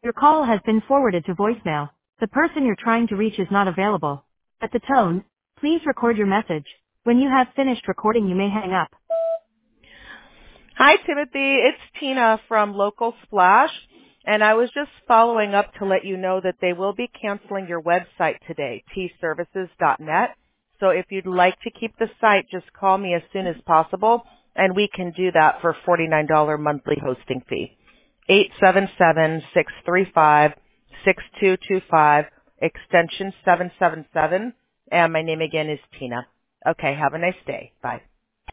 Your call has been forwarded to voicemail. The person you're trying to reach is not available. At the tone, please record your message. When you have finished recording, you may hang up. Hi, Timothy. It's Tina from Local Splash, and I was just following up to let you know that they will be canceling your website today, tservices.net. So if you'd like to keep the site, just call me as soon as possible, and we can do that for $49 monthly hosting fee. 877-635-6225, extension 777, and my name again is Tina. Okay, have a nice day. Bye.